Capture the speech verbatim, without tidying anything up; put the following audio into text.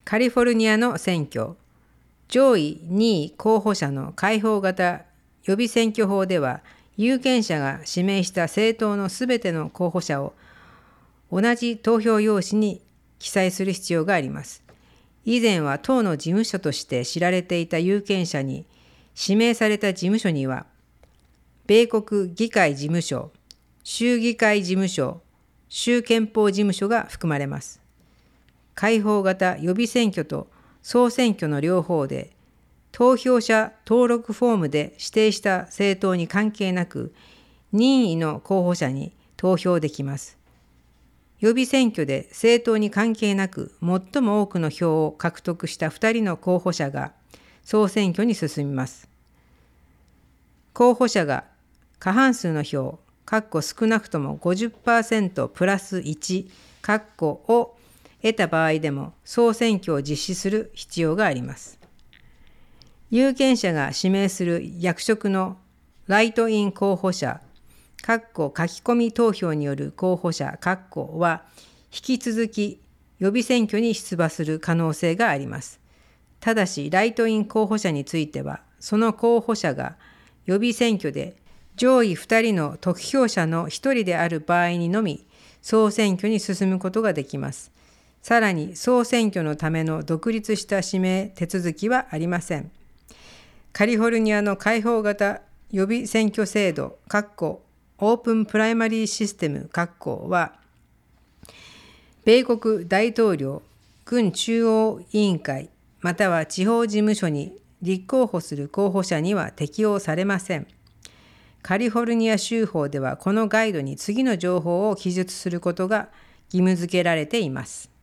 カリフォルニアの選挙、上位にい候補者の開放型予備選挙法では、有権者が指名した政党のすべての候補者を同じ投票用紙に記載する必要があります。以前は党の事務所として知られていた有権者に指名された事務所には、米国議会事務所、州議会事務所、州憲法事務所が含まれます。開放型予備選挙と総選挙の両方で、投票者登録フォームで指定した政党に関係なく、任意の候補者に投票できます。予備選挙で政党に関係なく最も多くの票を獲得したふたりの候補者が総選挙に進みます。候補者が過半数の票、少なくとも ごじゅっパーセント プラスいちを得た場合でも総選挙を実施する必要があります。有権者が指名する役職のライトイン候補者、書き込み投票による候補者は引き続き予備選挙に出馬する可能性があります。ただし、ライトイン候補者については、その候補者が予備選挙で上位ふたりの得票者のひとりである場合にのみ、総選挙に進むことができます。さらに、総選挙のための独立した指名手続きはありません。カリフォルニアの開放型予備選挙制度、オープンプライマリーシステムは、米国大統領、軍中央委員会、または地方事務所に立候補する候補者には適用されません。カリフォルニア州法ではこのガイドに次の情報を記述することが義務付けられています。